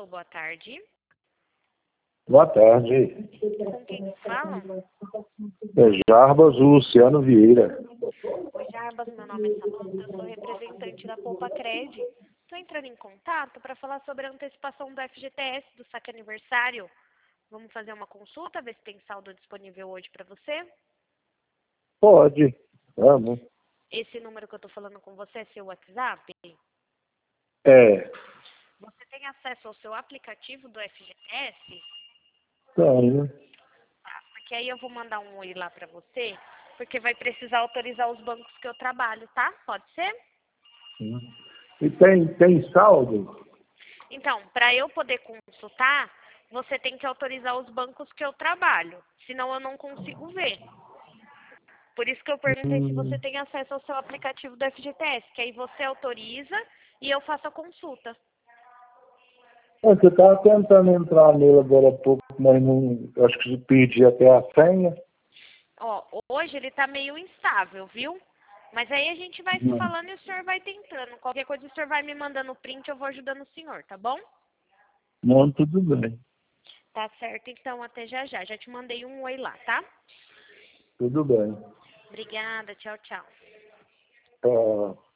Alô, boa tarde. Boa tarde. Com quem fala? É Jarbas Luciano Vieira. Oi, Jarbas, meu nome é Samanta, eu sou representante da Poupa Cred. Estou entrando em contato para falar sobre a antecipação do FGTS do saque aniversário. Vamos fazer uma consulta, ver se tem saldo disponível hoje para você? Pode. Vamos. Esse número que eu estou falando com você é seu WhatsApp? É. Você tem acesso ao seu aplicativo do FGTS? Tenho. Porque aí eu vou mandar um oi lá para você, porque vai precisar autorizar os bancos que eu trabalho, tá? Pode ser? E tem saldo? Então, para eu poder consultar, você tem que autorizar os bancos que eu trabalho, senão eu não consigo ver. Por isso que eu perguntei se você tem acesso ao seu aplicativo do FGTS, que aí você autoriza e eu faço a consulta. Você estava tentando entrar nele agora há pouco, mas não, acho que perdi até a senha. Ó, hoje ele tá meio instável, viu? Mas aí a gente vai se falando e o senhor vai tentando. Qualquer coisa o senhor vai me mandando o print, eu vou ajudando o senhor, tá bom? Não, tudo bem. Tá certo, então até já já. Já te mandei um oi lá, tá? Tudo bem. Obrigada, tchau, tchau. Tá.